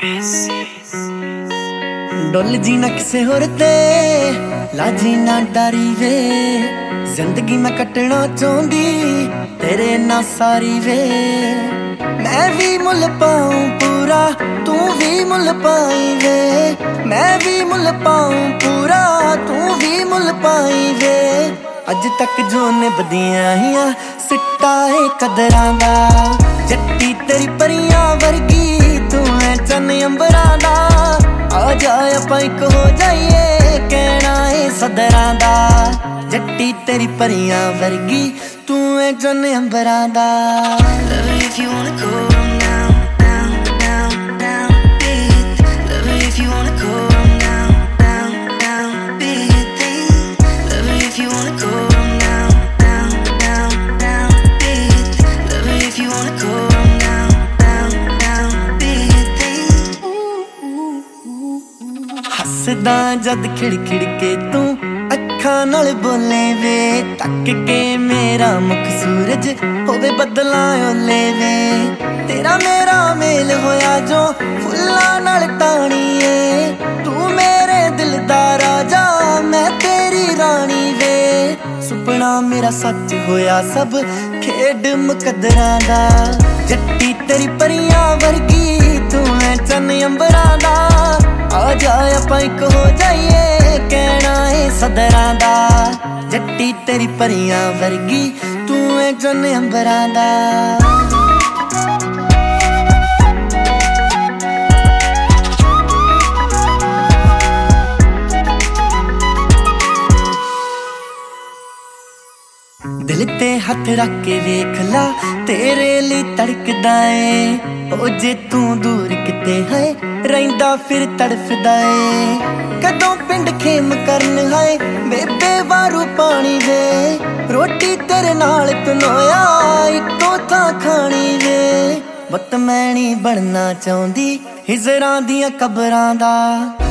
डुल जी ना किसे होर ते लाजी ना डरी वे जिंदगी मैं कटना चाहती तेरे ना सारी वे मैं भी मुल पाऊं पूरा तू भी मुल पाई वे मैं भी मुल पाऊं पूरा तू भी मुल पाई वे अज तक जो निभदियां हियां सिट्टा है कदरां दा जट्टी तेरी परियां वर्गी तू है चन अंबरां दा आ जाए आपां इक हो जाइए कहना है सदरां दा जट्टी तेरी परियां वर्गी तू है चन अंबरां दा हसदा जद खिड़ खिड़ के तू अखां नाल बोले वे तक के मेरा मुख सूरज होवे बदलां ओले वे तेरा मेरा मेल होया जो फुल्लां नाल टाणीए तू मेरे दिल दा राजा मैं तेरी रानी वे सुपना मेरा सच होया सब खेड मुकद्दरां दा जट्टी तेरी परियां वर्गी तू है चन अंबरां दा आ जाए आपां इक हो जाइए कहना है सदरां दा जट्टी तेरी परियां वर्गी तू है चन अंबरां दा दिल ते हथ रख के वेख ला तेरे लिए तड़कदा है ओ जे तू दूर किते है रहिंदा फिर तड़फदा है कदों पिंड खेम करन है बेबे वारू पानी वे रोटी तेरे नाल तनोया इको थां खानी वे बत मैं नहीं बनना चाहती हिजरां दियां कबरां दा